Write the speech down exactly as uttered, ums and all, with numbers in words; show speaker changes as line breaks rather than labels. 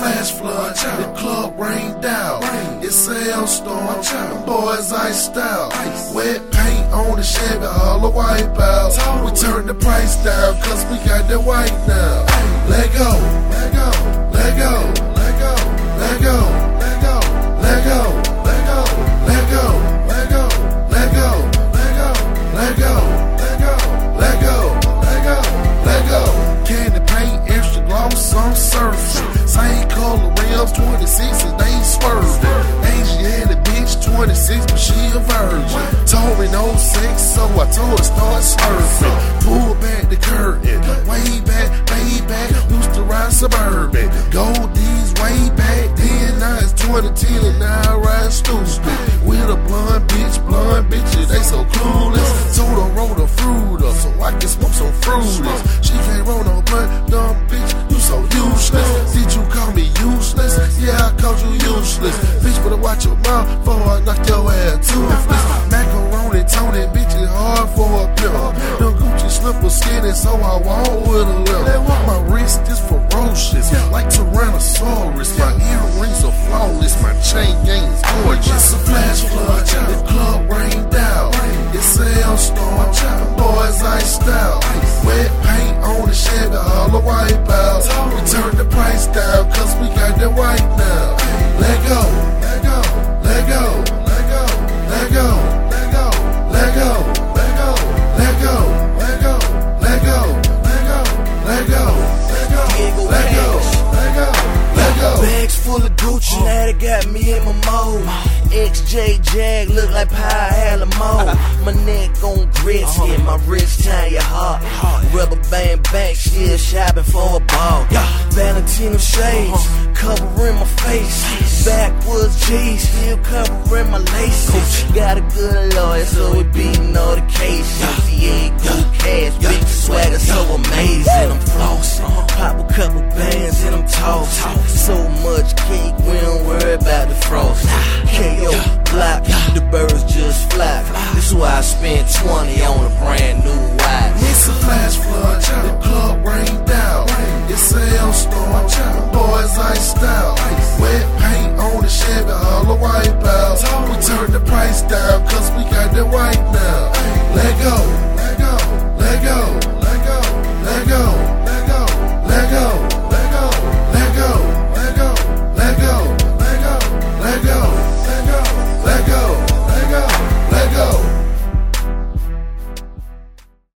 flash flood, the club rained out. It's a hailstorm, them boys iced out. Wet paint on the Chevy, all the wipe out. We turn the price down, cause we got the white now. Let go, let go, let go, let go, let go, let go, let go, let go, let go, let go, let go, let go, let go, let go, let go, let go, let go. Candy paint, extra gloss on surface. Same color rims, twenty-six and they swerving. Asiatic bitch, twenty-six, but she a virgin. Told me no sex, so I told her start surfing. Pull back the curtain, way back, way back. Used to ride Suburban. Gold D's way back then. Now it's twenty ten and now I ride stupid. With a blonde bitch, blonde bitches, they so clueless. Told her roll the fruit up so I can smoke some fruities. She can't roll no blunt, dumb bitch, you so useless. Did you call me useless? Yeah, I called you useless. Bitch, better watch your mouth before I knock your ass toothless. Macaroni, Tony, bitch, it's hard for a pimp. Them Gucci slippers skinny, so I walk with a limp. My wrist is ferocious, like Tyrannosaurus. My earrings are flawless, my chain gang is gorgeous. It's a flash flood, the club rained out. It's a hailstorm, the boys iced out. Wet paint on the Chevy, all the wipe out. We turn the price down, cause we got the white now. Let go, let go, let go, let go, let go, let go, let go, let go, let go, let go, let go, let go, let go, let go, let go, let go, let go.
Bags full of Gucci, now they got me in my mode. X J Jag look like Pie Alamo. My neck on grits, yeah, my wrist tie your heart. Rubber band bank, still shopping for a ball. Valentino shades, covering my face. Backwoods G's, still covering my laces. Got a good lawyer, so we beating all the cases. Yeah, good cash, big swagger, so amazing. I'm flossing, pop a couple bands and I'm tossing. So much cake, we don't worry about the frost. K O block, the birds just fly. This is why I spent twenty on a brand new watch.
It's a flash flood, the club rained out. It's a hailstorm, the boys iced out. Wet paint on the Chevy, all the wipe out. We turn the price down, cause we got the white now.